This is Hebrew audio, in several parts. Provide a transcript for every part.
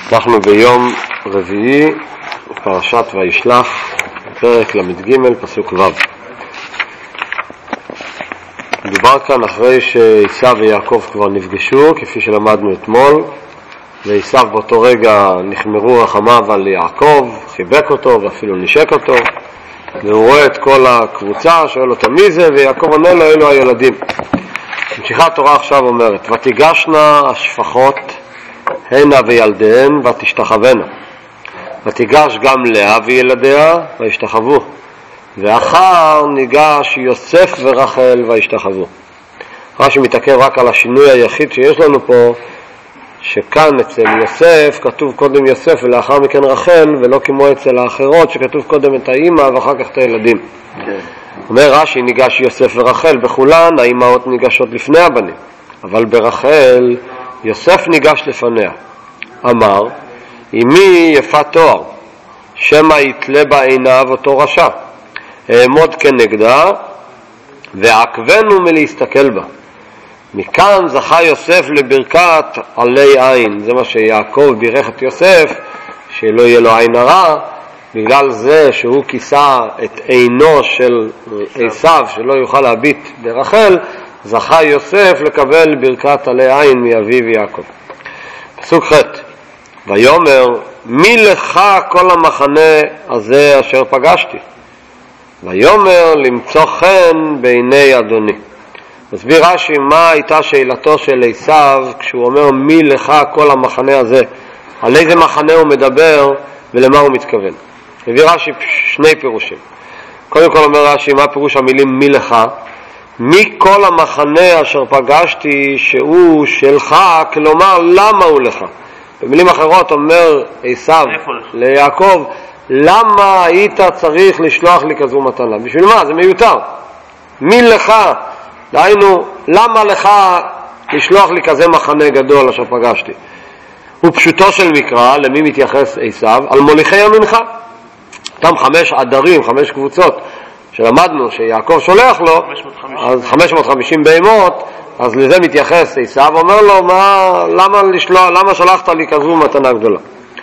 אנחנו ביום רביעי, פרשת וישלח, פרק למ"ג, פסוק ו'. מדובר כאן אחרי שעשיו ויעקב כבר נפגשו, כפי שלמדנו אתמול, ועשיו באותו רגע נחמרו רחמיו על יעקב, חיבק אותו ואפילו נשק אותו, והוא רואה את כל הקבוצה, שואל אותו מי זה, ויעקב עונה לו, אלו הילדים. ממשיכה התורה עכשיו אומרת, ותיגשנה השפחות הנה וילדיהן ותשתחוונה, ותיגש גם לאה וילדיה וישתחוו, ואחר ניגש יוסף ורחל וישתחוו. רש"י מתעכב רק על השינוי היחיד שיש לנו פה, שכאן אצל יוסף כתוב קודם יוסף ולאחר מכן רחל, ולא כמו אצל האחרות שכתוב קודם את האמא ואחר כך את הילדים. אומר רש"י, ניגש יוסף ורחל, בכולן האמהות ניגשות לפני הבנים, אבל ברחל יוסף ניגש לפניה. אמר, אמי יפת תואר, שמא יתלה בעיניו אותו רשע, אעמוד כנגדה ועקבנו מלהסתכל בה. מכאן זכה יוסף לברכת עלי עין. זה מה שיעקב בירך את יוסף, שלא יהיה לו עין הרע, בגלל זה שהוא כיסה את עינו של עשיו, שלא יוכל להביט ברחל, זכה יוסף לקבל ברכת עלי עין מאביו יעקב. פסוק ח' ויאמר, מי לך כל המחנה הזה אשר פגשתי? ויאמר, למצוא חן בעיני אדוני. מסביר רש"י מה הייתה שאלתו של עשיו כשהוא אומר מי לך כל המחנה הזה, על איזה מחנה הוא מדבר ולמה הוא מתכוון. מביא רש"י שני פירושים. קודם כל אומר רש"י, מה פירוש המילים מי לך? מי כל המחנה אשר פגשתי שהוא שלך, כלומר למה הוא לך? במילים אחרות אומר עשיו ליעקב, למה היית צריך לשלוח לי כזו מתנה? בשביל מה? זה מיותר. מי לך? דהיינו, למה לך לשלוח לי כזה מחנה גדול אשר פגשתי? ופשוטו של מקרא, למי מתייחס עשיו? על מוליכי ימינך. אותם 5 עדרים, 5 קבוצות שלמדנו שיעקב שולח לו, 550. אז 550 בהמות, אז לזה מתייחס עשיו, אומר לו, למה שלחת לי כזו מתנה גדולה?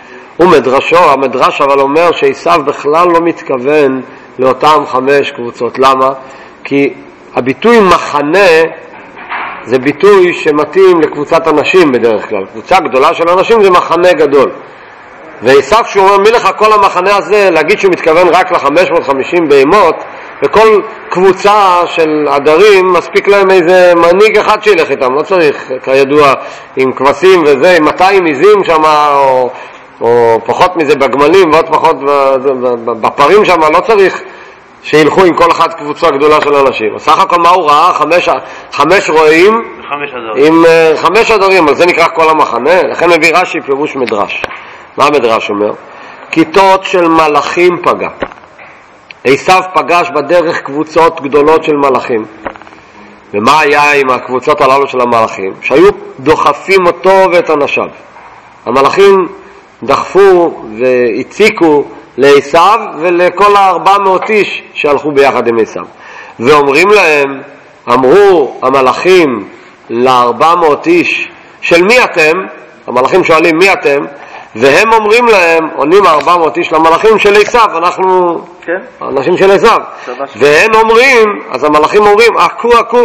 המדרש אבל אומר שעשיו בכלל לא מתכוון לאותם 5 קבוצות. למה? כי הביטוי מחנה זה ביטוי שמתאים לקבוצת אנשים בדרך כלל. קבוצה גדולה של אנשים זה מחנה גדול. ועשיו שהוא אומר מי לך כל המחנה הזה, להגיד שהוא מתכוון רק ל-550 בהמות, וכל קבוצה של עדרים מספיק להם איזה מנהיג אחד שילך איתם, לא צריך כידוע עם כבשים וזה, עם 200 עיזים שם או פחות מזה בגמלים ועוד פחות בפרים שם, לא צריך שילכו עם כל אחד קבוצה גדולה של אנשים. סך הכל מה הוא ראה? 5 רועים עם 5 עדרים, אז זה נקרא כל המחנה. לכן מביא רש"י פירוש מדרש. מה המדרש אומר? כיתות של מלאכים פגע. עשיו פגש בדרך קבוצות גדולות של מלאכים. ומה היה עם הקבוצות הללו של המלאכים? שהיו דוחפים אותו ואת אנשיו. המלאכים דחפו והציקו לעשיו ולכל 400 איש שהלכו ביחד עם עשיו. ואומרים להם, אמרו המלאכים ל-400 איש, של מי אתם? המלאכים שואלים מי אתם? והם אומרים להם, עונים 400 איש למלאכים של עשיו, אנחנו אנשים של עשיו. והם אומרים, אז המלאכים אומרים, עקו,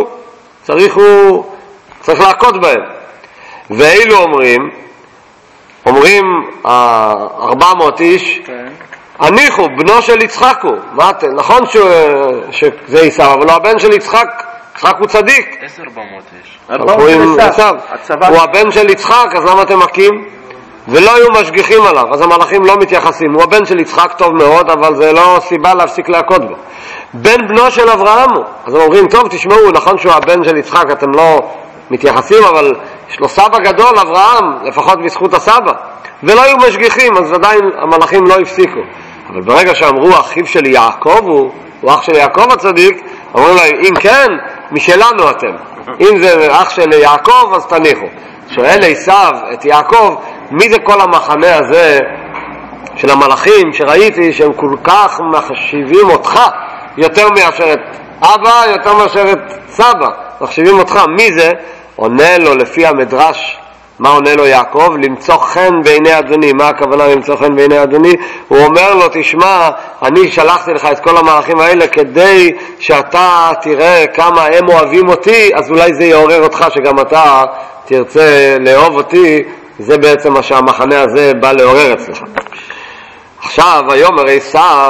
צריך להכות בהם. ואילו אומרים 400 איש, הניחו, בנו של יצחק הוא. נכון שזה עשיו, אבל הוא הבן של יצחק, יצחק הוא צדיק. 400 איש. הוא הבן של יצחק, אז למה אתם מכים? ולא היו משגיחים עליו, אז המלאכים לא מתייחסים. הוא הבן של יצחק טוב מאוד, אבל זה לא סיבה להפסיק להכות בו. בן בנו של אברהם הוא. אז הם אומרים, טוב תשמעו, נכון שהוא הבן של יצחק, אתם לא מתייחסים, אבל יש לו סבא גדול, אברהם, לפחות בזכות הסבא. ולא היו משגיחים, אז עדיין המלאכים לא הפסיקו. אבל ברגע שאמרו, אחיו של יעקב הוא אח של יעקב הצדיק, אמרו להם, אם כן, משלנו אתם. אם זה אח של יעקב, אז תניחו. שואל עשיו את יעקב, מי זה כל המחנה הזה של המלאכים שראיתי שהם כל כך מחשיבים אותך יותר מאשר את אבא, יותר מאשר את סבא, מחשיבים אותך? מי זה? עונה לו לפי המדרש מה עונה לו יעקב? למצוא חן בעיני אדוני. מה הכוונה למצוא חן בעיני אדוני? הוא אומר לו, תשמע, אני שלחתי לך את כל המהלכים האלה כדי שאתה תראה כמה הם אוהבים אותי, אז אולי זה יעורר אותך שגם אתה תרצה לאהוב אותי. זה בעצם מה שהמחנה הזה בא לעורר אצלך. עכשיו, ויאמר עשיו,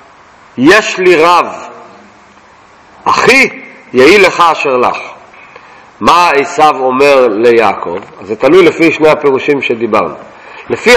יש לי רב, אחי יהי לך אשר לך. מה עשיו אומר ליעקב? אז זה תלוי לפי שני הפירושים שדיברנו. לפי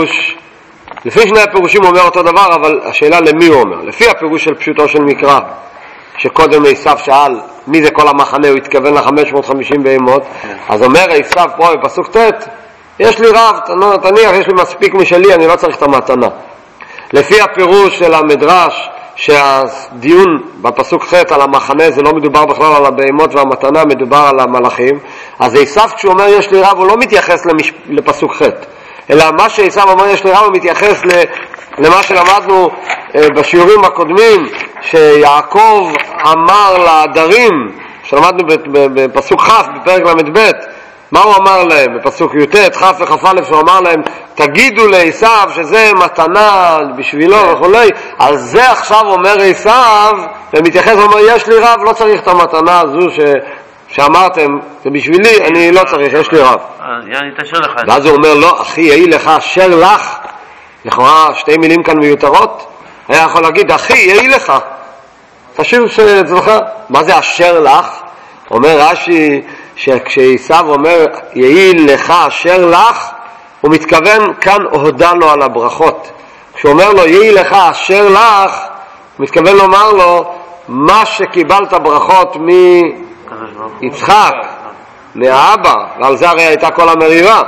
שני הפירושים הוא אומר אותו דבר, אבל השאלה למי הוא אומר. לפי הפירוש של פשוטו של מקרא, שקודם עשיו שאל מי זה כל המחנה, הוא התכוון ל-550 בהמות, אז אומר עשיו פה בפסוק ט', יש לי רב, תניח, יש לי מספיק משלי, אני לא צריך את המתנה. לפי הפירוש של המדרש, שהדיון בפסוק ח' על המחנה זה לא מדובר בכלל על הבהמות והמתנה, מדובר על המלאכים, אז עשיו כשהוא אומר יש לי רב הוא לא מתייחס לפסוק ח', אלא מה שעשיו אומר יש לי רב הוא מתייחס למה שלמדנו בשיעורים הקודמים, שיעקב אמר לעדרים, שלמדנו בפסוק כ' בפרק ל"ב, מה הוא אמר להם? בפסוק י"ט, כ' וכ"א, הוא אמר להם, תגידו לעשיו שזה מתנה בשבילו וכולי. על זה עכשיו אומר עשיו, ומתייחס ואומר, יש לי רב, לא צריך את המתנה הזו שאמרתם, זה בשבילי, אני לא צריך, יש לי רב. ואז הוא אומר, לא, אחי, יהי לך אשר לך, לכאורה שתי מילים כאן מיותרות, היה יכול להגיד, אחי, יהי לך, תשאיר שאצלך. מה זה אשר לך? אומר רש"י, שכשעשיו אומר יהי לך אשר לך, הוא מתכוון כאן הודע לו על הברכות. כשהוא אומר לו יהי לך אשר לך, הוא מתכוון לומר לו מה שקיבלת ברכות מיצחק, מהאבא, ועל זה הרי הייתה כל המריבה.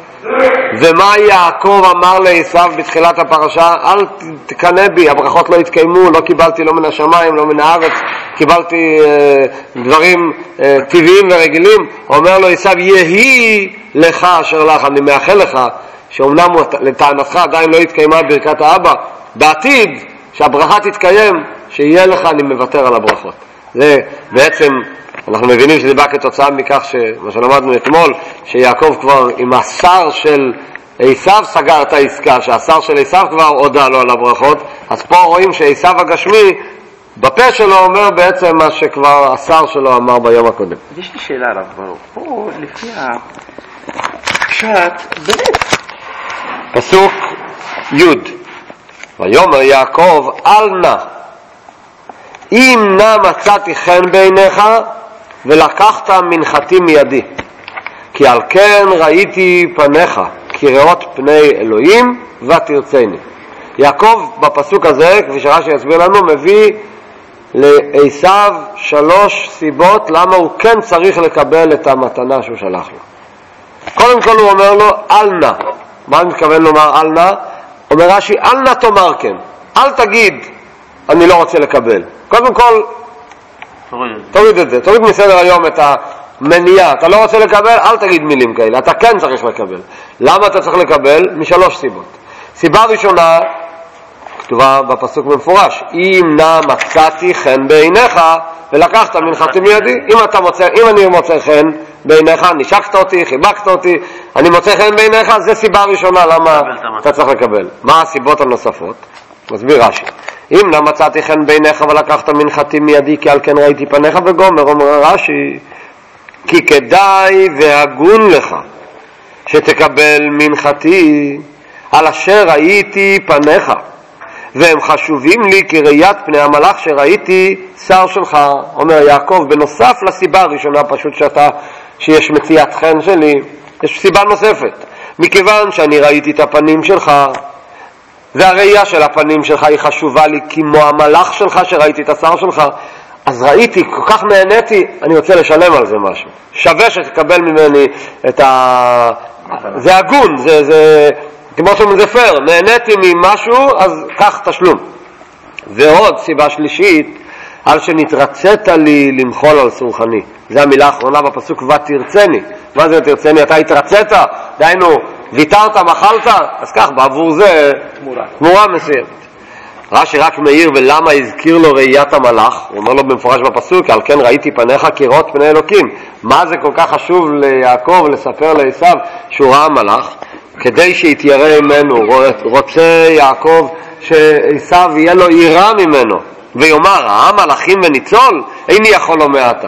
ומה יעקב אמר לעשיו בתחילת הפרשה? אל תקנא בי, הברכות לא התקיימו, לא קיבלתי לא מן השמיים, לא מן הארץ, קיבלתי דברים טבעיים ורגילים. אומר לו עשיו, יהי לך אשר לך, אני מאחל לך שאומנם לטענתך עדיין לא התקיימה ברכת האבא, בעתיד שהברכה תתקיים, שיהיה לך, אני מוותר על הברכות. זה בעצם אנחנו מבינים שזה בא כתוצאה מכך שמה שלמדנו אתמול, שיעקב כבר עם השר של עשיו סגר את העסקה, שהשר של עשיו כבר הודע לו על הברכות. אז פה רואים שעשיו הגשמי בפה שלו אומר בעצם מה שכבר השר שלו אמר ביום הקודם. יש לי שאלה רב ברוך, פה לפי הפשט באמת פסוק י', ויאמר יעקב אל נא אם נא מצאתי חן בעיניך ולקחת מנחתי מידי, כי על כן ראיתי פניך כראות פני אלוהים ותרצני. יעקב בפסוק הזה, כפי שרש"י יסביר לנו, מביא לעשיו 3 סיבות למה הוא כן צריך לקבל את המתנה שהוא שלח לו. קודם כל הוא אומר לו אל נא. מה אני מתכוון לומר אל נא? אומר רש"י, אל נא תאמר כן, אל תגיד אני לא רוצה לקבל. קודם כל תוריד את זה, תוריד מסדר היום את המניעה. אתה לא רוצה לקבל, אל תגיד מילים כאלה, אתה כן צריך לקבל. למה אתה צריך לקבל? מ3 סיבות. סיבה ראשונה כתובה בפסוק במפורש, אם נא מצאתי חן בעיניך ולקחת מנחתי מידי. אם אני מוצא חן בעיניך, נשקת אותי, חיבקת אותי, אני מוצא חן בעיניך, זה סיבה ראשונה למה אתה צריך לקבל. מה הסיבות הנוספות? מסביר רש"י, אם נא מצאתי חן בעיניך ולקחת מנחתי מידי, כי על כן ראיתי פניך וגומר. אומר רש"י, כי כדאי והגון לך שתקבל מנחתי על אשר ראיתי פניך, והם חשובים לי כראיית פני המלאך שראיתי שר שלך. אומר יעקב, בנוסף לסיבה הראשונה פשוט שיש מציאת חן שלי, יש סיבה נוספת, מכיוון שאני ראיתי את הפנים שלך, והראייה של הפנים שלך היא חשובה לי כמו המלאך שלך שראיתי את השר שלך, אז ראיתי, כל כך נהניתי, אני רוצה לשלם על זה משהו, שווה שתקבל ממני את זה הגון, זה כמו שזה פייר, נהניתי ממשהו, אז כך תשלום. ועוד סיבה שלישית, על שנתרצית לי למחול על סורכני. זו המילה האחרונה בפסוק ותרצני. מה זה תרצני? אתה התרצית, דהיינו ויתרת, מחלת, אז כך בעבור זה תמורה מסוימת. רש"י רק מעיר ולמה הזכיר לו ראיית המלאך, הוא אומר לו במפורש בפסוק, על כן ראיתי פניך כראות פני אלוקים. מה זה כל כך חשוב ליעקב לספר לעשיו שהוא ראה מלאך? כדי שיתיירא ממנו. רוצה יעקב שעשיו יהיה לו יראה ממנו ויאמר ראה מלאכים וניצול, איני יכול לו מעתה.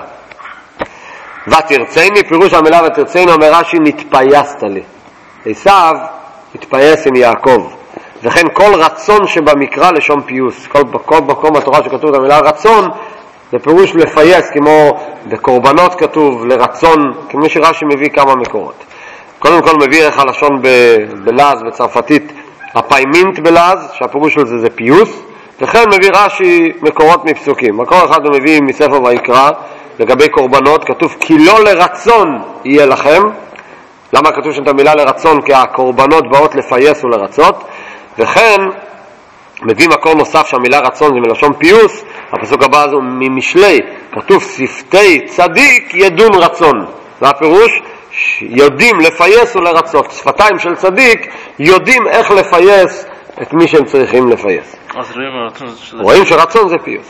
ותרצני, פירוש המילה ותרצני, אומר רש"י נתפייסת לי. עשיו התפייס עם יעקב, וכן כל רצון שבמקרא לשון פיוס. כל מקום בתורה שכתוב את המילה רצון זה פירוש לפייס, כמו בקורבנות כתוב לרצון, כמו שרש"י מביא כמה מקורות. קודם כל מביא איך הלשון בלעז בצרפתית הפיימינט בלעז, שהפירוש של זה פיוס, וכן מביא רש"י מקורות מפסוקים. מקור אחד הוא מביא מספר ויקרא לגבי קורבנות, כתוב כי לא לרצון יהיה לכם. למה כתוב שם את המילה לרצון? כי הקורבנות באות לפייס ולרצות. וכן מביא מקור נוסף שהמילה רצון זה מלשון פיוס, הפסוק הבא זה ממשלי, כתוב שפתי צדיק ידון רצון. זה הפירוש, יודעים לפייס ולרצות. שפתיים של צדיק יודעים איך לפייס את מי שהם צריכים לפייס. אז רואים שרצון זה פיוס.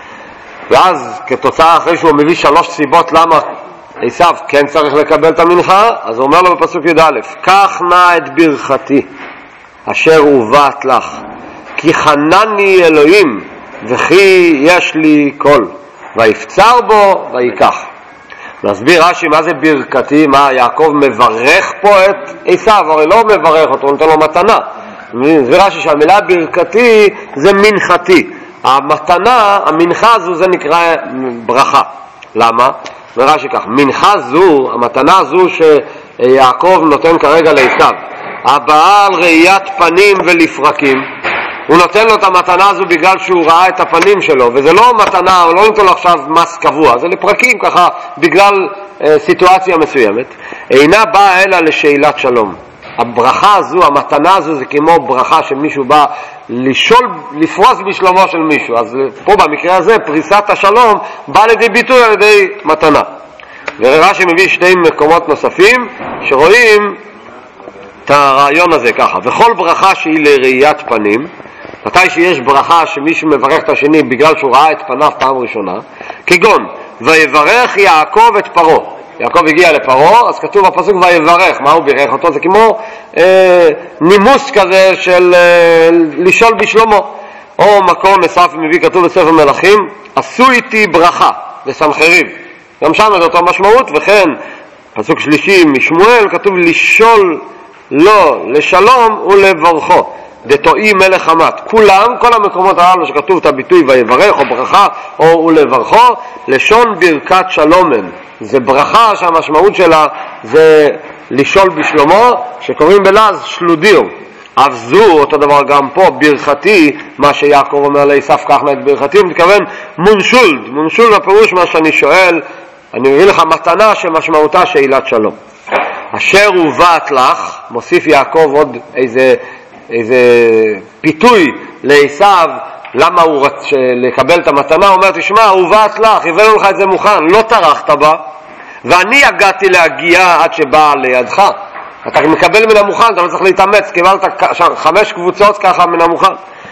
ואז כתוצאה אחרי שהוא מביא 3 סיבות למה עשיו כן צריך לקבל את המנחה, אז הוא אומר לו בפסוק י"א, קח נא את ברכתי אשר הובאת לך, כי חנני אלוהים וכי יש לי קול, ויפצר בו ויקח. נסביר רש"י מה זה ברכתי, מה יעקב מברך פה את עשיו, הרי לא מברך אותו, הוא נותן לו מתנה. נסביר רש"י שהמילה ברכתי זה מנחתי, המתנה, המנחה הזו זה נקרא ברכה. למה? רש"י כך, מנחה זו, המתנה הזו שיעקב נותן כרגע לעשיו, הבאה על ראיית פנים ולפרקים, הוא נותן לו את המתנה הזו בגלל שהוא ראה את הפנים שלו, וזה לא מתנה, הוא לא נותן לו עכשיו מס קבוע, זה לפרקים ככה בגלל סיטואציה מסוימת, אינה באה אלא לשאלת שלום. הברכה הזו, המתנה הזו זה כמו ברכה שמישהו בא לפרוס בשלומו של מישהו, אז פה במקרה הזה פריסת השלום בא לידי ביטוי על ידי מתנה. ורש"י מביא 2 מקומות נוספים שרואים את הרעיון הזה ככה, וכל ברכה שהיא לראיית פנים, מתי שיש ברכה שמישהו מברך את השני בגלל שהוא ראה את פניו פעם ראשונה, כגון ויברך יעקב את פרעה, יעקב הגיע לפרעה, אז כתוב בפסוק ויברך, מה הוא בירך אותו? זה כמו נימוס כזה של לשאול בשלומו. או מקור נוסף מביא, כתוב בספר מלכים, עשו איתי ברכה בסנחריב, גם שם זה אותו משמעות. וכן פסוק שלישי משמואל כתוב לשאול לו לשלום ולברכו, דתואי מלך חמת. כולם, כל המקומות הללו שכתוב את הביטוי ויברך או ברכה או ולברכו, לשון ברכת שלומן, זה ברכה שהמשמעות שלה זה לשאול בשלומו, שקוראים בלעז שלודיר. אף זו אותו דבר גם פה, ברכתי, מה שיעקב אומר לעשיו, קח נא את ברכתי, הוא מתכוון מונשולד. מונשולד הפירוש מה שאני שואל, אני מביא לך מתנה שמשמעותה שאלת שלום. אשר הובאת לך, מוסיף יעקב עוד איזה פיתוי לעשיו, למה הוא רצה לקבל את המתנה. הוא אומר, תשמע, הובאת לך, הבאנו לך את זה מוכן, לא טרחת בה, ואני הגעתי להגיע עד שבאה לידך. אתה מקבל מן המוכן, אתה לא צריך להתאמץ, קיבלת 5 קבוצות ככה מן המוכן.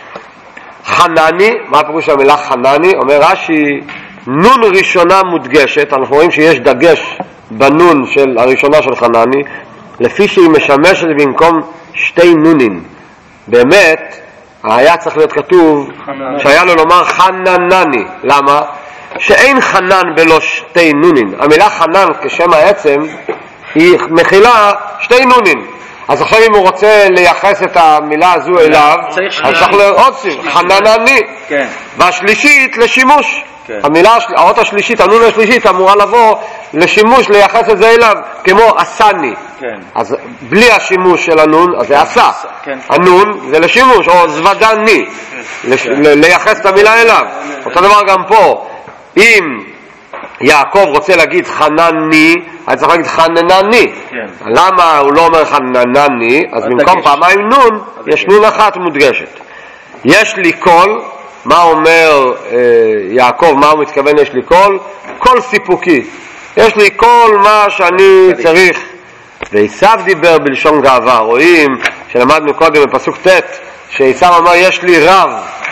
חנני, מה הפירוש המילה חנני? אומר רש"י, נון ראשונה מודגשת, אנחנו רואים שיש דגש בנון של הראשונה של חנני, לפי שהיא משמשת במקום 2 נונים. באמת, היה צריך להיות כתוב שהיה לו לומר חננני. למה? שאין חנן בלא 2 נונים. המילה חנן כשם העצם היא מכילה 2 נונים. אז עכשיו אם הוא רוצה לייחס את המילה הזו אליו, אז צריך עוד סיב, חננני. והשלישית לשימוש. האות השלישית, הנון השלישית אמורה לבוא לשימוש, לייחס את זה אליו, כמו עשני. אז בלי השימוש של הנון, אז זה עשה. הנון זה לשימוש, או זוודני, לייחס את המילה אליו. אותו דבר גם פה, אם יעקב רוצה להגיד חנני, אני צריך להגיד חננני. למה הוא לא אומר חננני? אז במקום פעמיים נון, יש נון אחת מודגשת. יש לי קול, מה אומר יעקב, מה הוא מתכוון יש לי קול? קול סיפוקי. יש לי כל מה שאני צריך. ועשיו דיבר בלשון גאווה. רואים שלמדנו קודם בפסוק ט' שעשיו אמר יש לי רב,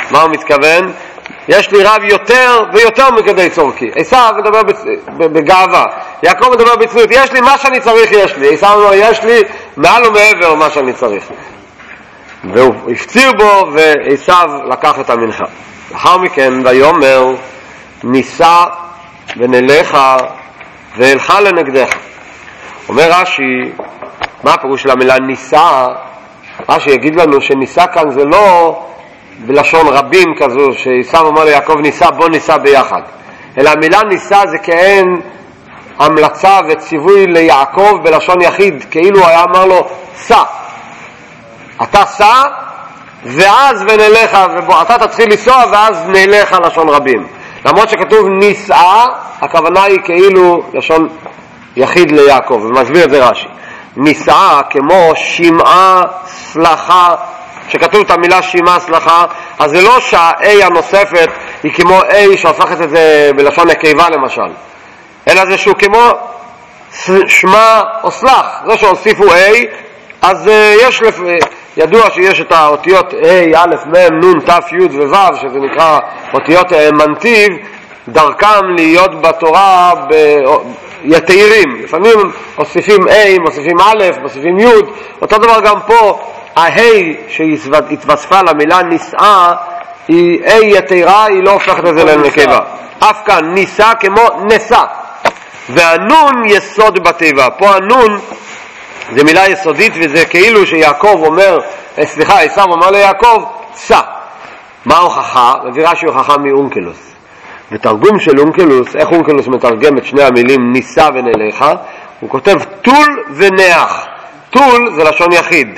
מה הוא מתכוון? יש לי רב יותר ויותר מכדי צורכי. עשיו מדבר בגאווה, יעקב מדבר בצניעות. יש לי מה שאני צריך, יש לי. עשיו אומר, יש לי מעל ומעבר מה שאני צריך. והוא הפציר בו, ועשיו לקח את המנחה. לאחר מכן, ויאמר, ניסה ונלך ואלך לנגדך. אומר רש"י, מה הפירוש של המילה ניסה? רש"י יגיד לנו שניסה כאן זה לא בלשון רבים כזו, שעשיו אומר ליעקב ניסה, בוא ניסה ביחד. אלא המילה ניסה זה כאין המלצה וציווי ליעקב בלשון יחיד, כאילו היה אמר לו, סע. אתה סע, ואז ונלך, אתה תתחיל לנסוע, ואז נלך לשון רבים. למרות שכתוב ניסה, הכוונה היא כאילו לשון יחיד ליעקב, ומסביר את זה רש"י. ניסה כמו שמעה סלחה, שכתוב את המילה שמעה סלחה, אז זה לא שהאי הנוספת היא כמו אי שהופכת את זה בלשון נקבה למשל, אלא זה שהוא כמו שמע או סלח. זה שהוסיפו אי, אז ידוע שיש את האותיות A, א', מ', נ', ת', י' וו', שזה נקרא אותיות מנתיב, דרכם להיות בתורה יתירים. לפעמים מוסיפים A, מוסיפים א', מוסיפים י'. אותו דבר גם פה, ההי שהתווספה למילה ניסה, היא A יתירה, היא לא הופכת את זה לנקבה. אף כאן ניסה כמו נסה. והנון יסוד בתיבה. פה הנון זה מילה יסודית, וזה כאילו שיעקב אומר, עשיו אומר ליעקב, סע. מה ההוכחה? מביא רש"י הוכחה מאונקלוס. בתרגום של אונקלוס, איך אונקלוס מתרגם את שני המילים ניסה ונלך? הוא כותב טול ונח. טול זה לשון יחיד,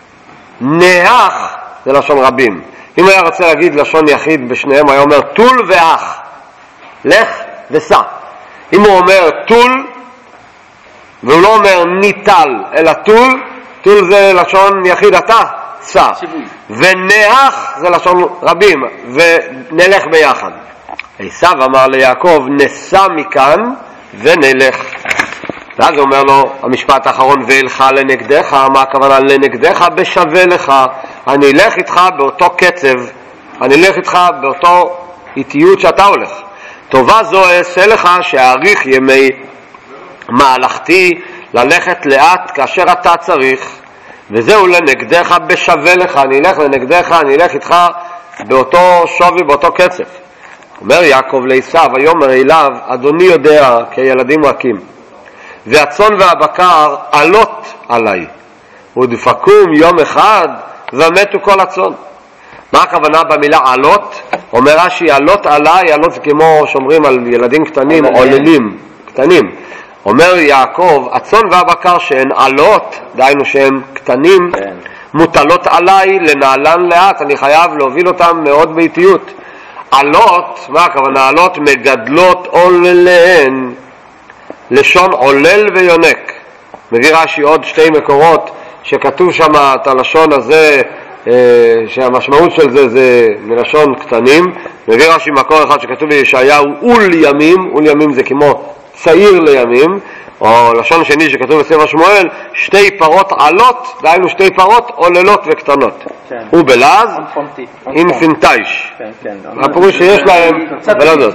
נח זה לשון רבים. אם היה רוצה להגיד לשון יחיד בשניהם, היה אומר טול ואח, לך וסע. אם הוא אומר טול, והוא לא אומר ניטל, אלא טול, טול זה לשון יחיד, אתה סע. ונח זה לשון רבים, ונלך ביחד. עשיו אמר ליעקב, נסע מכאן ונלך. ואז הוא אומר לו, המשפט האחרון, ואלך לנגדך. מה הכוונה לנגדך? בשווה לך. אני אלך איתך באותו קצב, אני אלך איתך באותו איטיות שאתה הולך. טובה זו אעשה לך שאאריך ימי מהלכתי, ללכת לאט כאשר אתה צריך, וזהו לנגדך בשווה לך. אני אלך לנגדך, אני אלך איתך באותו שווי, באותו קצב. אומר יעקב לעשיו, ויאמר אליו, אדוני יודע כי ילדים רכים, והצאן והבקר עלות עליי, ודפקום יום אחד ומתו כל הצאן. מה הכוונה במילה עלות? אומר רש"י, עלות עליי, עלות זה כמו שאומרים על ילדים קטנים, עוללים קטנים. אומר יעקב, הצאן והבקר שהן עלות, דהיינו שהן קטנים, מוטלות עליי לנעלן לאט, אני חייב להוביל אותם מאוד באיטיות. עלות, מה הכוונה? עלות מגדלות עולליהן, לשון עולל ויונק. מביא רש"י עוד שתי מקורות שכתוב שם את הלשון הזה, שהמשמעות של זה מלשון קטנים. מביא רש"י מקור אחד שכתוב בישעיהו אול ימים, אול ימים זה כמו צעיר לימים, או לשון שני שכתוב בספר שמואל, שתי פרות עלות, דהיינו שתי פרות עוללות וקטנות. ובלעז אינפינטייש, הפירוש שיש להם ולדות.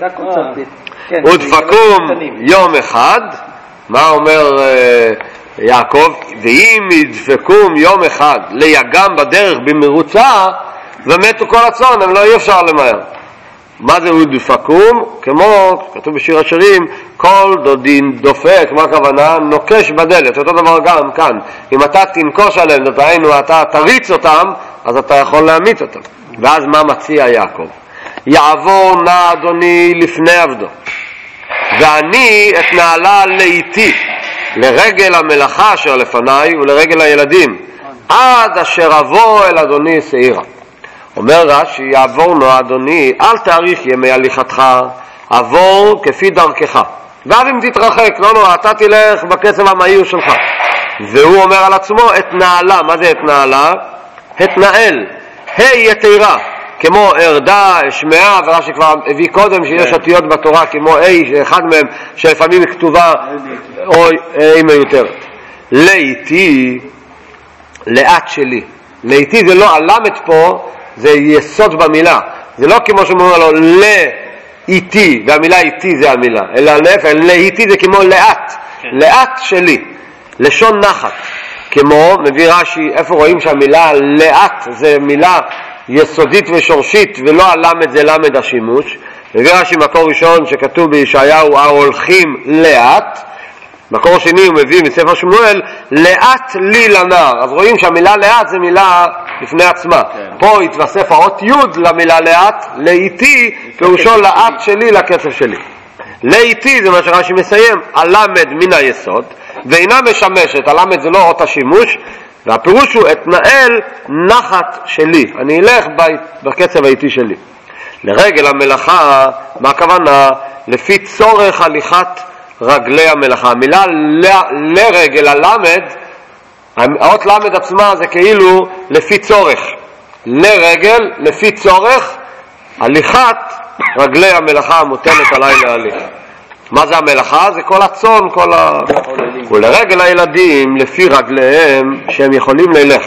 ודפקום יום אחד, מה אומר יעקב? ואם ידפקום יום אחד ליגם בדרך במרוצה, ומתו כל הצאן, הם לא אי אפשר למהר. מה זה ודפקום? כמו כתוב בשיר השירים, כל דודין דופק. מה הכוונה? נוקש בדלת. אותו דבר גם כאן, אם אתה תנקוש עליהם, דהיינו אתה תריץ אותם, אז אתה יכול להמית אותם. ואז מה מציע יעקב? יעבור נא אדוני לפני עבדו, ואני אתנעלה לאיתי לרגל המלאכה אשר לפניי ולרגל הילדים, עד אשר אבוא אל אדוני שעירה. אומר רש"י, יעבור נא אדוני, אל תאריך ימי הליכתך, עבור כפי דרכך, ואז אם תתרחק, לא, אתה תלך בקצב המהיר שלך. והוא אומר על עצמו, אתנעלה. מה זה אתנעלה? התנעל, יתירה, כמו ארדה, שמעה, ורש"י כבר הביא קודם שיש אותיות בתורה כמו אחד מהם שלפעמים כתובה או מיותרת. לאיתי, לאט שלי. לאיתי זה לא הלמת פה, זה יסוד במילה. זה לא כמו שאומר לו לאיתי, והמילה איתי זה המילה, אלא להפך, לאיתי זה כמו לאט, לאט שלי, לשון נחת. כמו מביא רש"י, איפה רואים שהמילה לאט זה מילה יסודית ושורשית, ולא הלמד זה למד השימוש. מביא רש"י מקור ראשון שכתוב בישעיהו ההולכים לאט, מקור שני הוא מביא מספר שמואל לאט לי לנער. אז רואים שהמילה לאט זה מילה בפני עצמה. פה התווסף האות י' למילה לאט, לאיתי פירושו לאט שלי לקצב שלי. לאיתי זה מה שרש"י מסיים, הלמד מן היסוד ואינה משמשת. הלמד זה לא אות השימוש, והפירוש הוא אתנהל נחת שלי, אני אלך בקצב האיטי שלי. לרגל המלאכה, מה הכוונה? לפי צורך הליכת רגלי המלאכה. המילה לרגל, הלמד, האות למד עצמה זה כאילו לפי צורך. לרגל, לפי צורך, הליכת רגלי המלאכה המוטלת עליי להליך. מה זה המלאכה? זה כל הצאן, ולרגל הילדים לפי רגליהם שהם יכולים ללך.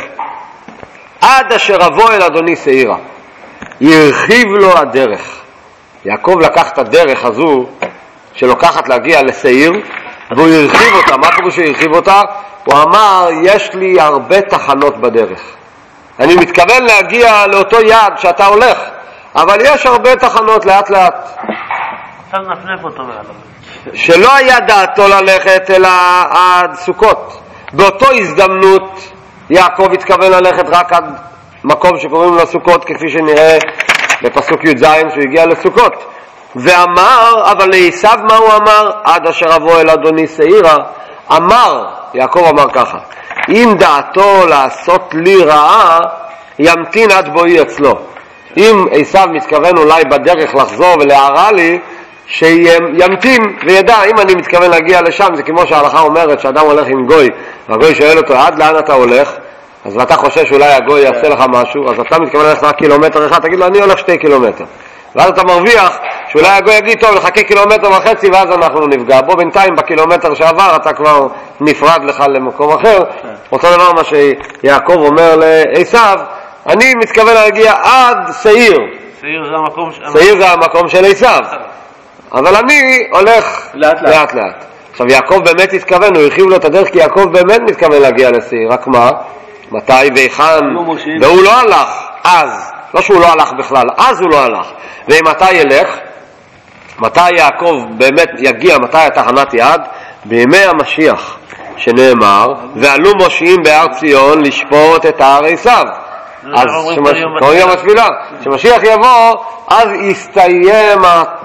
עד אשר אבוא אל אדוני שעירה, ירחיב לו הדרך. יעקב לקח את הדרך הזו שלוקחת להגיע לשעיר, והוא ירחיב אותה. מה פירוש שהוא ירחיב אותה? הוא אמר, יש לי הרבה תחנות בדרך. אני מתכוון להגיע לאותו יעד שאתה הולך, אבל יש הרבה תחנות לאט לאט. עכשיו נפנף אותו מעליו. שלא היה דעתו ללכת אלא עד סוכות. באותו הזדמנות יעקב התכוון ללכת רק עד מקום שקוראים לו סוכות, כפי שנראה בפסוק י"ז שהוא הגיע לסוכות. ואמר, אבל לעשיו מה הוא אמר? עד אשר אבוא אל אדוני שעירה. אמר, יעקב אמר ככה, אם דעתו לעשות לי רעה, ימתין עד בואי אצלו. אם עשיו מתכוון אולי בדרך לחזור ולהרע לי, שימתין וידע, אם אני מתכוון להגיע לשם, זה כמו שההלכה אומרת שאדם הולך עם גוי, והגוי שואל אותו, עד לאן אתה הולך? אז ואתה חושב שאולי הגוי יעשה לך משהו, אז אתה מתכוון ללכת רק קילומטר אחד, תגיד לו, אני הולך 2 קילומטר. ואז אתה מרוויח שאולי הגוי יגיד, טוב, לחכה 1.5 קילומטר, ואז אנחנו נפגע. בו בינתיים בקילומטר שעבר אתה כבר נפרד לך למקום אחר. אותו דבר מה שיעקב אומר לעשיו, אני מתכוון להגיע עד שעיר. שעיר זה המקום של עשיו. אבל אני הולך לאט לאט. עכשיו יעקב באמת התכוון, הוא הרחיב לו את הדרך, כי יעקב באמת מתכוון להגיע לשעיר. רק מה? מתי והיכן? והוא לא הלך אז. לא שהוא לא הלך בכלל, אז הוא לא הלך. ומתי ילך? מתי יעקב באמת יגיע? מתי התחנת יעד? בימי המשיח, שנאמר, ועלו מושיעים בהר ציון לשפוט את הר עשיו. אז כמו יום התפילה, כשמשיח יבוא, אז יסתיים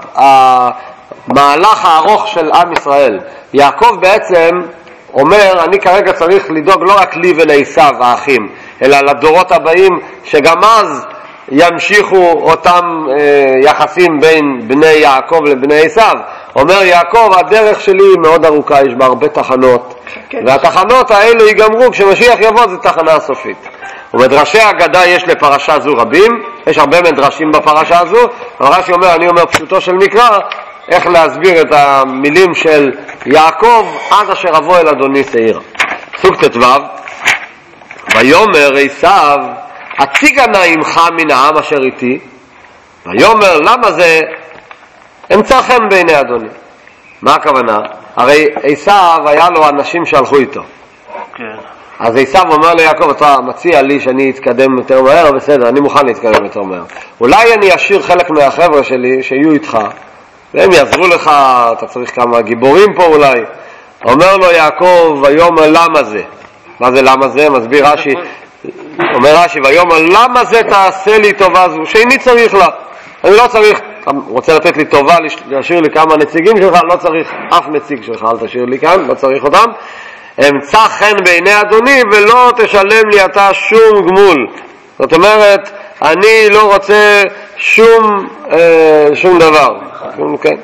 המהלך הארוך של עם ישראל. יעקב בעצם אומר, אני כרגע צריך לדאוג לא רק לי ולעשיו האחים, אלא לדורות הבאים, שגם אז ימשיכו אותם יחסים בין בני יעקב לבני עשיו. אומר יעקב, הדרך שלי מאוד ארוכה, יש בה הרבה תחנות, והתחנות האלו ייגמרו כשמשיח יבוא, זה תחנה הסופית. ומדרשי אגדה יש לפרשה זו רבים, יש הרבה מדרשים בפרשה הזו, אבל רש"י אומר, אני אומר פשוטו של מקרא, איך להסביר את המילים של יעקב, עד אשר אבוא אל אדוני שעירה. פסוק ט"ו, ויאמר עשיו, הציגה נא עמך מן העם אשר איתי. ויאמר, למה זה אמצא חן בעיני אדוני? מה הכוונה? הרי עשיו היה לו אנשים שהלכו איתו. אז עשיו אומר ליעקב, אתה מציע לי שאני אתקדם יותר מהר? בסדר, אני מוכן להתקדם יותר מהר. אולי אני אשאיר חלק מהחבר'ה שלי שיהיו איתך, והם יעזרו לך, אתה צריך כמה גיבורים פה אולי. אומר לו יעקב, ויאמר למה זה? מה זה למה זה? מסביר רש"י, אומר רש"י, ויאמר למה זה תעשה לי טובה זו שאיני צריך לה. אני לא צריך, רוצה לתת לי טובה, להשאיר לי כמה נציגים שלך, לא צריך אף נציג שלך, אל תשאיר לי כאן, לא צריך אותם. אמצא חן בעיני אדוני ולא תשלם לי אתה שום גמול. זאת אומרת, אני לא רוצה שום דבר. כן.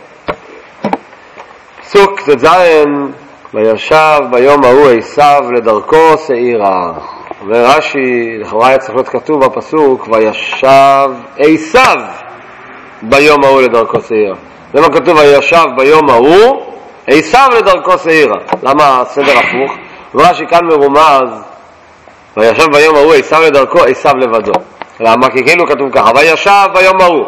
פסוק ט"ז, וישב ביום ההוא עשיו לדרכו שעירה. אומר רש"י, לכאורה היה צריך להיות כתוב בפסוק, וישב עשיו ביום ההוא לדרכו שעירה. למה כתוב וישב ביום ההוא עשיו לדרכו שעירה? למה הסדר הפוך? רש"י כאן מרומז, וישב ביום ההוא עשיו לדרכו, עשיו לבדו. למה? כי כאילו כתוב ככה, וישב ביום ההוא.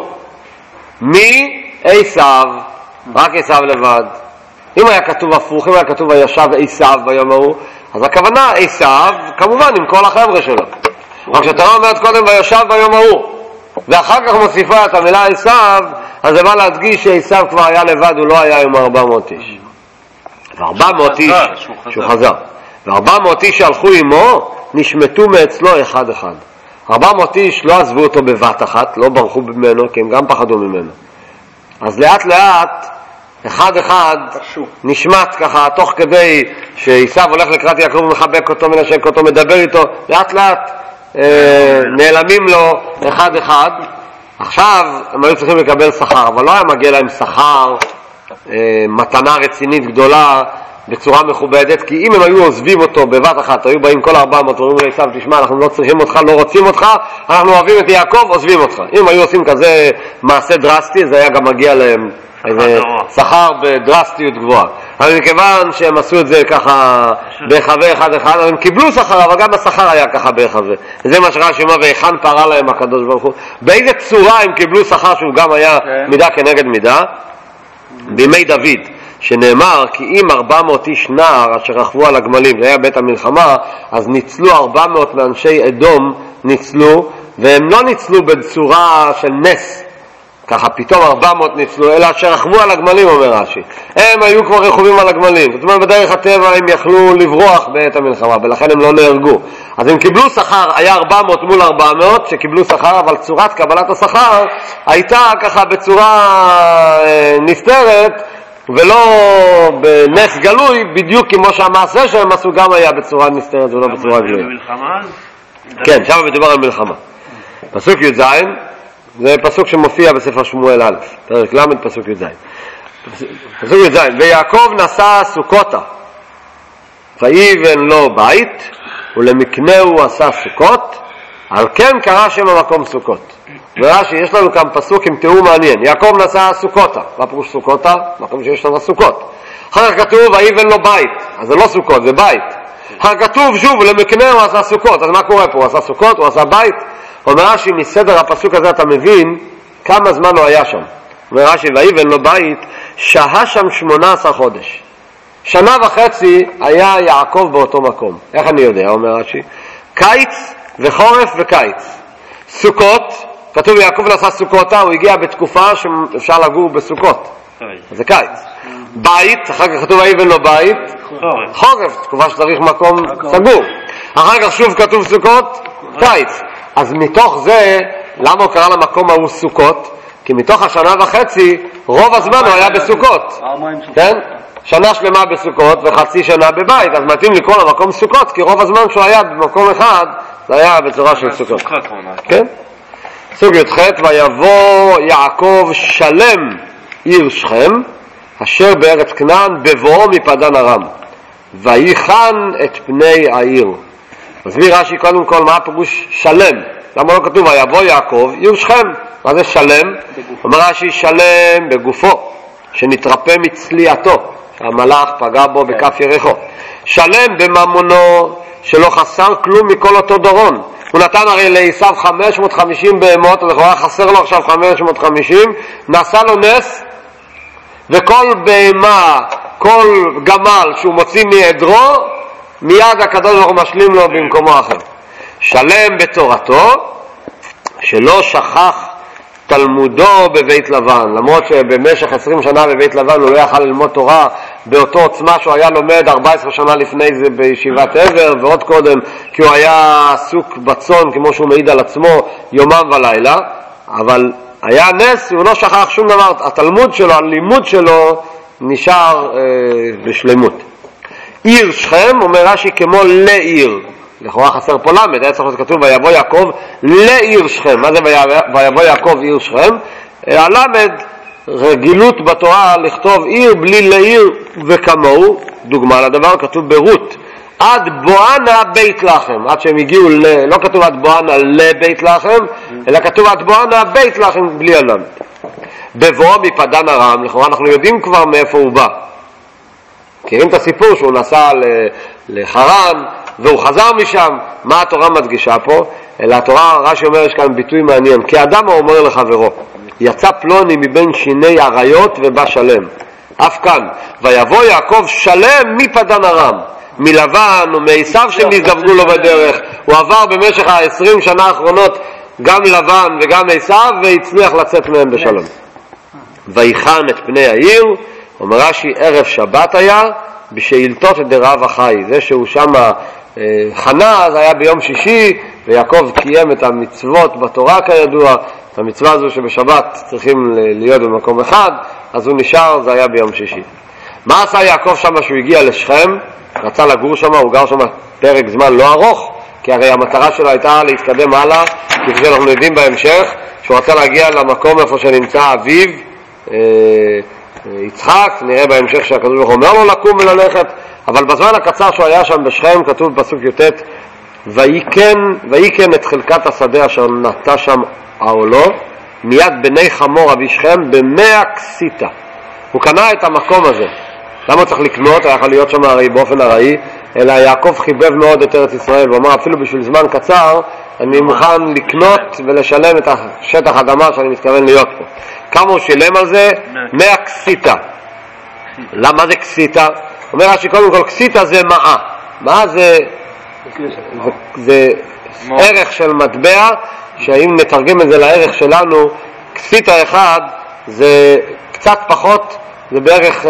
מי? עשיו, רק עשיו לבד. אם היה כתוב הפוך, אם היה כתוב וישב עשיו ביום ההוא, אז הכוונה עשיו, כמובן עם כל החבר'ה שלו. רק שהתורה אומרת קודם וישב ביום ההוא, ואחר כך מוסיפה את המילה עשיו, אז זה בא להדגיש שעשיו כבר היה לבד, הוא לא היה עם 400 איש. ו400 איש, שהוא חזר. ו400 איש שהלכו עמו, נשמטו מאצלו אחד אחד. 400 איש לא עזבו אותו בבת אחת, לא ברחו ממנו, כי הם גם פחדו ממנו. אז לאט לאט, אחד אחד נשמט ככה, תוך כדי שעשיו הולך לקראת יעקב ומחבק אותו, מנשק אותו, מדבר איתו, לאט לאט נעלמים לו אחד אחד. עכשיו הם היו צריכים לקבל שכר, אבל לא היה מגיע להם שכר, מתנה רצינית גדולה בצורה מכובדת, כי אם הם היו עוזבים אותו בבת אחת, היו באים כל 400 ואומרים לעשיו, תשמע, אנחנו לא צריכים אותך, לא רוצים אותך, אנחנו אוהבים את יעקב, עוזבים אותך. אם היו עושים כזה מעשה דרסטי, זה היה גם מגיע להם איזה שכר בדרסטיות גבוהה. אבל מכיוון שהם עשו את זה ככה בהיחווה אחד אחד, הם קיבלו שכר, אבל גם השכר היה ככה בהיחווה. זה מה שרש"י אומר, והיכן פערה להם הקדוש ברוך הוא. באיזה צורה הם קיבלו שכר שהוא גם היה מידה כנגד מידה? בימי דוד, שנאמר כי אם 400 איש נער אשר רכבו על הגמלים, זה היה בית המלחמה, אז ניצלו 400 מאנשי אדום, ניצלו, והם לא ניצלו בצורה של נס, ככה פתאום 400 ניצלו, אלא שרכבו על הגמלים, אומר רש"י. הם היו כבר רכובים על הגמלים, זאת אומרת בדרך הטבע הם יכלו לברוח בעת המלחמה, ולכן הם לא נהרגו. אז הם קיבלו שכר, היה 400 מול 400 שקיבלו שכר, אבל צורת קבלת השכר הייתה ככה בצורה נסתרת, ולא בנס גלוי, בדיוק כמו שהמעשה שהם עשו גם היה בצורה נסתרת ולא בצורה גלויה. כן, שם מדובר על מלחמה. פסוק י"ז, זה פסוק שמופיע בספר שמואל א', פרק ל', פסוק י"ז. פסוק י"ז, ויעקב נשא סוכותה, ויבן לו בית, ולמקנהו עשה סוכות, על כן קרא שם המקום סוכות. ורש"י, יש לנו כאן פסוק עם תיאור מעניין. יעקב נשא סוכותה. מה פירוש סוכותה? מקום שיש לנו סוכות. אחר כך כתוב, ויבן לו בית. אז זה לא סוכות, זה בית. אחר כך כתוב, שוב, למקנהו עשה סוכות. אז מה קורה פה? הוא עשה סוכות, הוא עשה בית. אומר רש"י, מסדר הפסוק הזה אתה מבין כמה זמן הוא היה שם. אומר רש"י, ויבן לו בית, שהה שם 18 חודש. 1.5 היה יעקב באותו מקום. איך אני יודע? אומר רש"י, קיץ וחורף וקיץ. סוכות, כתוב יעקב נשא סוכותה, הוא הגיע בתקופה שאפשר לגור בסוכות. אז זה קיץ. בית, אחר כך כתוב ויבן לו בית, חורף, תקופה שצריך מקום סגור. אחר כך שוב כתוב סוכות, קיץ. אז מתוך זה, למה הוא קרא למקום ההוא סוכות? כי מתוך 1.5 רוב הזמן הוא היה בסוכות. כן? שנה שלמה בסוכות וחצי שנה בבית, אז מתאים לקרוא למקום סוכות, כי רוב הזמן שהוא היה במקום אחד, זה היה בצורה של סוכות. כן? פסוק י"ח, ויבוא יעקב שלם עיר שכם, אשר בארץ כנען, בבואו מפדן ארם, ויחן את פני העיר. מסביר רש"י קודם כל מה הפירוש שלם. למה לא כתוב ויבוא יעקב עיר שכם? מה זה שלם? אומר רש"י שלם בגופו, שנתרפא מצליעתו, שהמלאך פגע בו בכף ירחו. שלם בממונו, שלא חסר כלום מכל אותו דורון. הוא נתן הרי לעשיו 550 בהמות, לכאורה חסר לו עכשיו 550, נעשה לו נס, וכל בהמה, כל גמל שהוא מוציא מעדרו, מיד הקדוש ברוך הוא משלים לו במקומו אחר. שלם בתורתו, שלא שכח תלמודו בבית לבן, למרות שבמשך 20 שנה בבית לבן הוא לא יכל ללמוד תורה באותו עוצמה שהוא היה לומד 14 שנה לפני זה בישיבת עבר ועוד קודם, כי הוא היה עסוק בצון כמו שהוא מעיד על עצמו יומם ולילה, אבל היה נס, הוא לא שכח שום דבר, התלמוד שלו, הלימוד שלו נשאר בשלמות. עיר שכם, אומר רש"י, כמו לעיר, לכאורה חסר פה למד, היה צריך להיות כתוב ויבוא יעקב לעיר שכם. מה זה ויבוא יעקב עיר שכם? הלמד רגילות בתורה לכתוב עיר בלי לעיר וכמוהו. דוגמה לדבר כתוב ברות, עד בואנה בית לחם, עד שהם הגיעו לא כתוב עד בואנה לבית לחם, אלא כתוב עד בואנה בית לחם בלי הלמד. בבואו מפדן ארם, לכאורה אנחנו יודעים כבר מאיפה הוא בא, מכירים את הסיפור שהוא נסע לחרן והוא חזר משם. מה התורה מדגישה פה? אלא התורה, רש"י אומר, יש כאן ביטוי מעניין, כי אדם אומר לחברו, יצא פלוני מבין שיני עריות ובא שלם. אף כאן, ויבוא יעקב שלם מפדן ארם, מלבן ומעשיו שנזדווגו לו בדרך. הוא עבר במשך 20 שנה האחרונות גם לבן וגם עשיו, והצליח לצאת מהם בשלום. ויחן את פני העיר, אומר רש"י, ערב שבת היה, בשאילתות דרב החי. זה שהוא שם חנה, זה היה ביום שישי, ויעקב קיים את המצוות בתורה כידוע, המצווה הזו שבשבת צריכים להיות במקום אחד, אז הוא נשאר, זה היה ביום שישי. מה עשה יעקב שם שהוא הגיע לשכם? רצה לגור שם, הוא גר שם פרק זמן לא ארוך, כי הרי המטרה שלו הייתה להתקדם הלאה, כפי שאנחנו יודעים בהמשך, שהוא רצה להגיע למקום איפה שנמצא אביו, יצחק, נראה בהמשך שהקדוש ברוך הוא אומר לו לקום וללכת, אבל בזמן הקצר שהוא היה שם בשכם, כתוב בפסוק י"ט, ויקן את חלקת השדה אשר נטע שם העולו, מיד בני חמור אבי שכם ב100 כסיתה. הוא קנה את המקום הזה. למה הוא צריך לקנות? היה יכול להיות שם הרי באופן הראי, אלא יעקב חיבב מאוד את ארץ ישראל, ואומר אפילו בשביל זמן קצר אני מוכן לקנות ולשלם את השטח אדמה שאני מתכוון להיות פה. כמה הוא שילם על זה? 100 כסיתה. למה זה כסיתה? אומר רש"י, קודם כל כסיתה זה מעה. מעה זה ערך של מטבע, שאם נתרגם את זה לערך שלנו, כסיתה אחד זה קצת פחות, זה בערך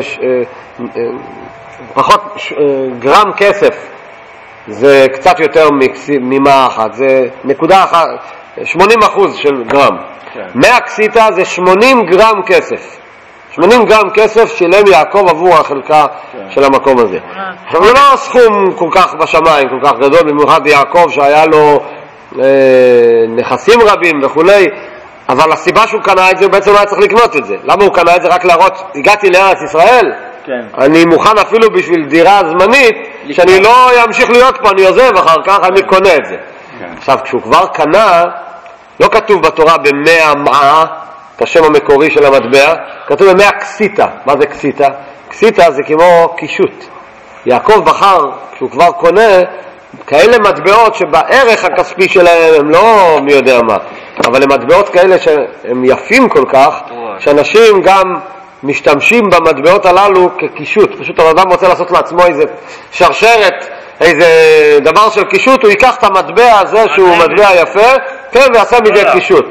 פחות גרם כסף, זה קצת יותר ממאה אחת, זה נקודה אחת, 80% של גרם. 100 כסיתה זה 80 גרם כסף. 80 גרם כסף שילם יעקב עבור החלקה של המקום הזה. עכשיו זה לא סכום כל כך בשמיים, כל כך גדול, במיוחד יעקב שהיה לו נכסים רבים וכולי, אבל הסיבה שהוא קנה את זה, הוא בעצם היה צריך לקנות את זה. למה הוא קנה את זה? רק להראות, הגעתי לארץ ישראל, אני מוכן אפילו בשביל דירה זמנית, שאני לא אמשיך להיות פה, אני עוזב אחר כך, אני קונה את זה. עכשיו כשהוא כבר קנה, לא כתוב בתורה ב100 מעה, את השם המקורי של המטבע, כתוב ב100 כסיתה. מה זה כסיתה? כסיתה זה כמו קישוט. יעקב בחר, כשהוא כבר קונה, כאלה מטבעות שבערך הכספי שלהם הם לא מי יודע מה, אבל הם מטבעות כאלה שהם יפים כל כך, שאנשים גם משתמשים במטבעות הללו כקישוט. פשוט האדם רוצה לעשות לעצמו איזה שרשרת, איזה דבר של קישוט, הוא ייקח את המטבע הזה שהוא מטבע יפה, כן, ויעשה מזה קישוט.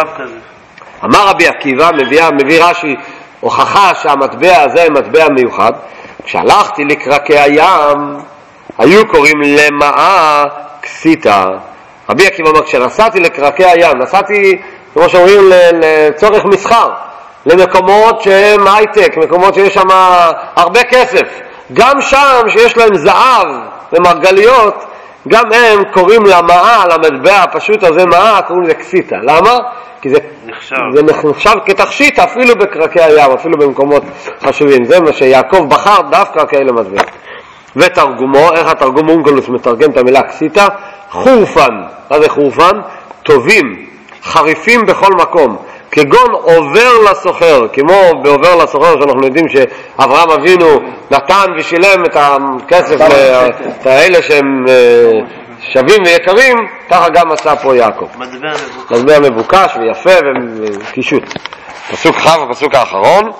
אמר רבי עקיבא, מביא רש"י הוכחה שהמטבע הזה הוא מטבע מיוחד. כשהלכתי לקרקי הים היו קוראים למעה כסיתה. רבי עקיבא אומר, כשנסעתי לקרקי הים, נסעתי כמו שאומרים לצורך מסחר, למקומות שהם הייטק, מקומות שיש שם הרבה כסף, גם שם שיש להם זהב ומרגליות, גם הם קוראים למעה, למטבע הפשוט הזה מעה, קוראים לזה כסיתה. למה? כי זה נחשב כתכשיט אפילו בקרקי הים, אפילו במקומות חשובים. זה מה שיעקב בחר דווקא כאלה מטבע. ותרגומו, איך התרגום אונקלוס מתרגם את המילה כסיתה? חורפן. מה זה חורפן? טובים, חריפים בכל מקום, כגון עובר לסוחר, כמו בעובר לסוחר שאנחנו יודעים שאברהם אבינו נתן ושילם את הכסף לאלה שהם שווים ויקרים, ככה גם עשה פה יעקב. מטבע מבוקש ויפה וקישוט. פסוק ח', הפסוק האחרון,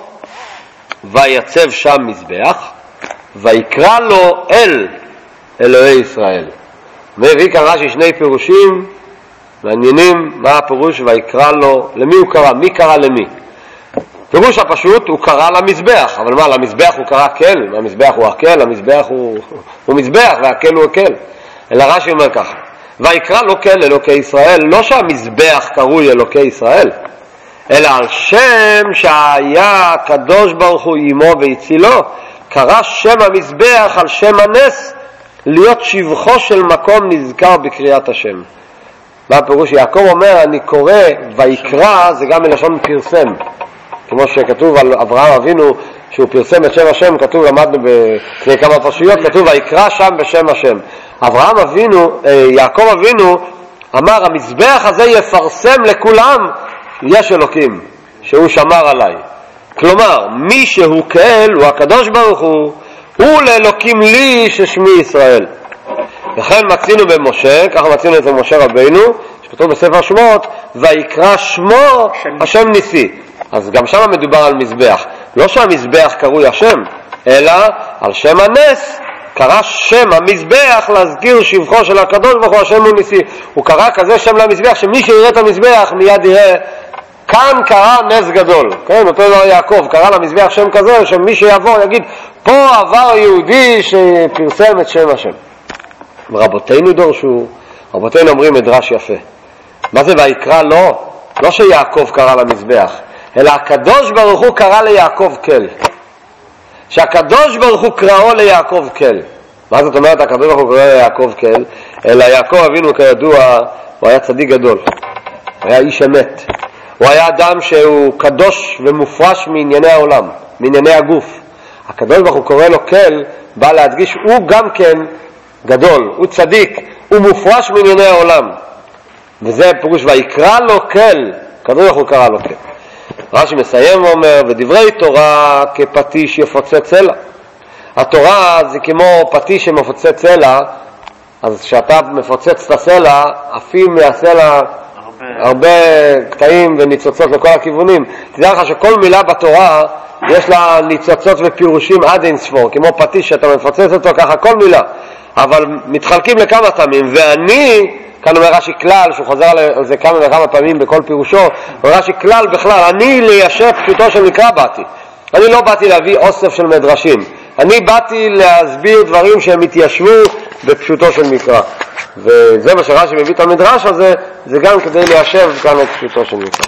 ויצב שם מזבח ויקרא לו אל אלוהי ישראל. מביא כאן רש"י שני פירושים מעניינים. מה הפירוש ויקרא לו? למי הוא קרא? מי קרא למי? פירוש הפשוט, הוא קרא למזבח. אבל מה, למזבח הוא קרא כל? המזבח הוא הקל? המזבח הוא מזבח והקל הוא הקל. אלא רש"י אומר ככה, ויקרא לו כל אלוקי ישראל, לא שהמזבח קרוי אלוקי ישראל, אלא על שם שהיה הקדוש ברוך הוא עמו והצילו, קרא שם המזבח על שם הנס, להיות שבחו של מקום נזכר בקריאת השם. מה הפירוש? יעקב אומר, אני קורא ויקרא, זה גם מלשון פרסם, כמו שכתוב על אברהם אבינו שהוא פרסם את שם השם, כתוב, למדנו לפני כמה פרשיות, כתוב ויקרא שם בשם השם. אברהם אבינו, יעקב אבינו אמר, המזבח הזה יפרסם לכולם, יש אלוקים שהוא שמר עליי. כלומר, מי שהוא כאל הוא הקדוש ברוך הוא לאלוקים לי ששמי ישראל. לכן מצינו במשה, ככה מצינו את משה רבינו, שכתוב בספר שמות, ויקרא שמו השם ניסי. אז גם שם מדובר על מזבח. לא שהמזבח קרוי השם, אלא על שם הנס, קרא שם המזבח להזכיר שבחו של הקדוש ברוך הוא השם הוא ניסי. הוא קרא כזה שם למזבח, שמי שיראה את המזבח מיד יראה, כאן קרא נס גדול. כן, אותו דבר יעקב, קרא למזבח שם כזה, שמי שיעבור יגיד, פה עבר יהודי שפרסם את שם השם. ורבותינו דורשו, רבותינו אומרים מדרש יפה. מה זה ויקרא? לא שיעקב קרא למזבח, אלא הקדוש ברוך הוא קרא ליעקב כל. שהקדוש ברוך הוא קראו ליעקב כל. מה זאת אומרת הקדוש ברוך הוא קרא ליעקב כל? אלא יעקב אבינו כידוע, הוא היה צדיק גדול, הוא היה איש אמת, הוא היה אדם שהוא קדוש ומופרש מענייני העולם, מענייני הגוף. הקדוש ברוך הוא קורא לו כל, בא להדגיש, הוא גם כן גדול, הוא צדיק, הוא מופרש מענייני העולם. וזה פירוש ויקרא לו כל, הקדוש ברוך הוא קרא לו כל. רש"י מסיים ואומר, ודברי תורה כפטיש יפוצץ סלע. התורה זה כמו פטיש שמפוצץ סלע, אז כשאתה מפוצץ את הסלע, עפים מהסלע הרבה קטעים וניצוצות לכל הכיוונים. תדע לך שכל מילה בתורה יש לה ניצוצות ופירושים עד אין ספור, כמו פטיש שאתה מפוצץ אותו ככה כל מילה, אבל מתחלקים לכמה תמים. ואני, כאן אומר רש"י כלל, שהוא חוזר על זה כמה וכמה פעמים בכל פירושו, רש"י כלל בכלל, אני ליישב פשוטו של מקרא באתי. אני לא באתי להביא אוסף של מדרשים, אני באתי להסביר דברים שהם התיישבו בפשוטו של מקרא. וזה מה שרש"י מביא את המדרש הזה, זה גם כדי ליישב כאן את פשוטו של מקרא.